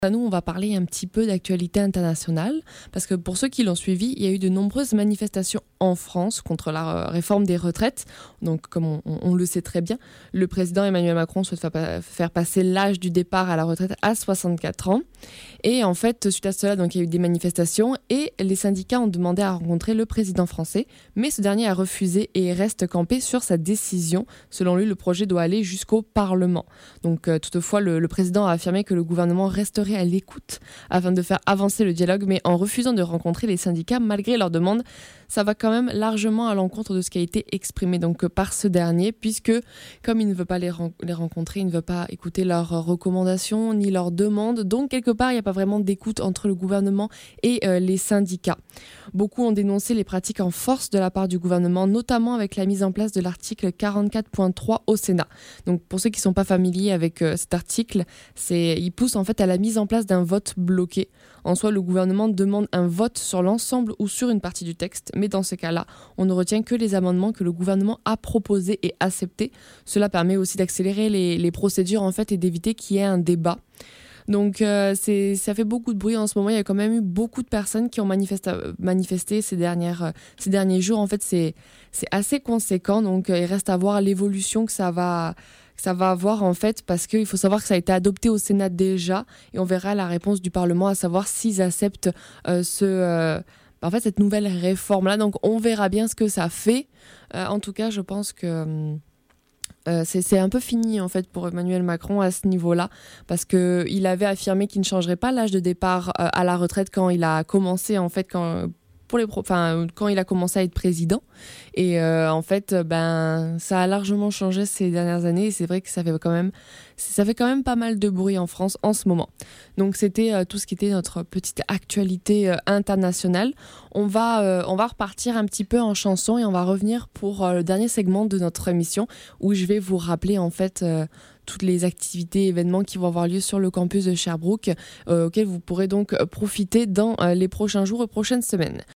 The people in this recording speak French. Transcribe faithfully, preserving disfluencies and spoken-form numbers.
Nous, on va parler un petit peu d'actualité internationale, parce que pour ceux qui l'ont suivi, il y a eu de nombreuses manifestations en France contre la réforme des retraites. Donc, comme on, on le sait très bien, le président Emmanuel Macron souhaite faire passer l'âge du départ à la retraite à soixante-quatre ans. Et en fait, suite à cela, donc, il y a eu des manifestations et les syndicats ont demandé à rencontrer le président français, mais ce dernier a refusé et reste campé sur sa décision. Selon lui, le projet doit aller jusqu'au Parlement. Donc, euh, toutefois, le, le président a affirmé que le gouvernement resterait à l'écoute afin de faire avancer le dialogue, mais en refusant de rencontrer les syndicats malgré leur demande. Ça va quand même largement à l'encontre de ce qui a été exprimé donc par ce dernier, puisque comme il ne veut pas les, ren- les rencontrer, il ne veut pas écouter leurs recommandations ni leurs demandes, donc quelque part il n'y a pas vraiment d'écoute entre le gouvernement et euh, les syndicats. Beaucoup ont dénoncé les pratiques en force de la part du gouvernement, notamment avec la mise en place de l'article quarante-quatre point trois au Sénat. Donc pour ceux qui ne sont pas familiers avec euh, cet article, c'est, il pousse en fait à la mise en place d'un vote bloqué. En soi, le gouvernement demande un vote sur l'ensemble ou sur une partie du texte, mais dans ce cas-là, on ne retient que les amendements que le gouvernement a proposés et acceptés. Cela permet aussi d'accélérer les, les procédures en fait, et d'éviter qu'il y ait un débat. Donc euh, c'est, ça fait beaucoup de bruit en ce moment. Il y a quand même eu beaucoup de personnes qui ont manifesté, manifesté ces, dernières, ces derniers jours. En fait, c'est, c'est assez conséquent. Donc euh, il reste à voir l'évolution que ça va... ça va avoir en fait, parce qu'il faut savoir que ça a été adopté au Sénat déjà et on verra la réponse du Parlement, à savoir s'ils acceptent euh, ce, euh, en fait, cette nouvelle réforme-là. Donc on verra bien ce que ça fait. Euh, en tout cas, je pense que euh, c'est, c'est un peu fini en fait pour Emmanuel Macron à ce niveau-là, parce qu'il avait affirmé qu'il ne changerait pas l'âge de départ euh, à la retraite quand il a commencé en fait, quand... Pour les pro- enfin, quand il a commencé à être président. Et euh, en fait, ben, ça a largement changé ces dernières années. Et c'est vrai que ça fait quand même, ça fait quand même pas mal de bruit en France en ce moment. Donc c'était euh, tout ce qui était notre petite actualité euh, internationale. On va, euh, on va repartir un petit peu en chanson et on va revenir pour euh, le dernier segment de notre émission où je vais vous rappeler en fait euh, toutes les activités, événements qui vont avoir lieu sur le campus de Sherbrooke, euh, auxquels vous pourrez donc profiter dans euh, les prochains jours et prochaines semaines.